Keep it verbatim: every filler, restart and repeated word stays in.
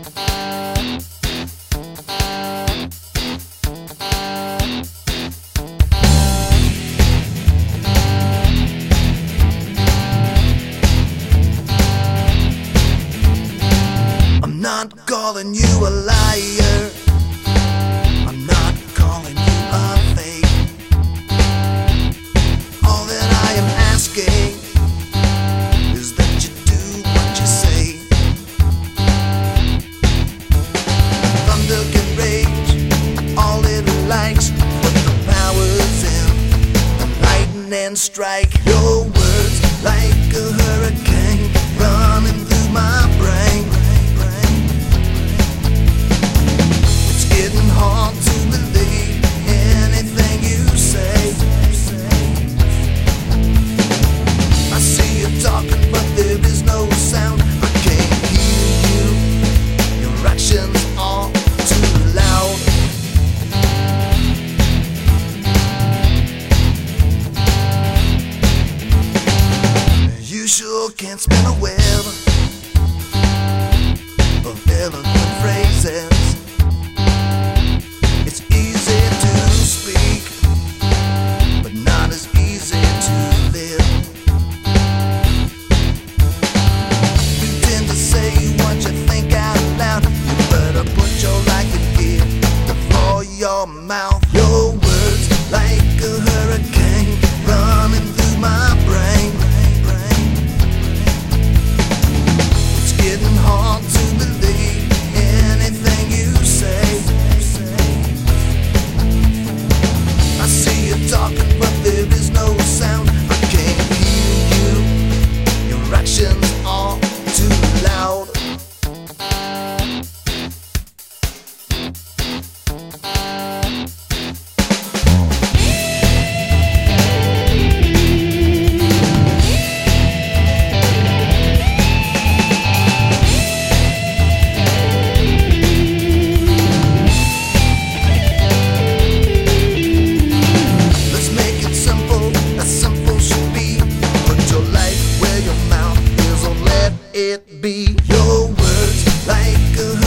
I'm not calling you a liar. I'm not calling you a fake. All that I am asking is that you do what you say. Thunder can rage all it likes, but the power's in the lightning strike. Your words like a hurricane running through my brain. It's getting hard to believe anything you say. I see you talking, but there is no sound. I can't hear you. Your actions are too loud. You sure can't spin a web of eloquent phrases. It's easy to speak, but not as easy to live. You tend to say what you think out loud. You better put your life in gear before your mouth. Your words like a hurricane running through my brain. It's getting hard to believe anything you say. I see you talking, but there is no sound. I can't hear you. Your actions are too loud. Let's make it simple, as simple should be. Put your life where your mouth is, or let it be. Your words like a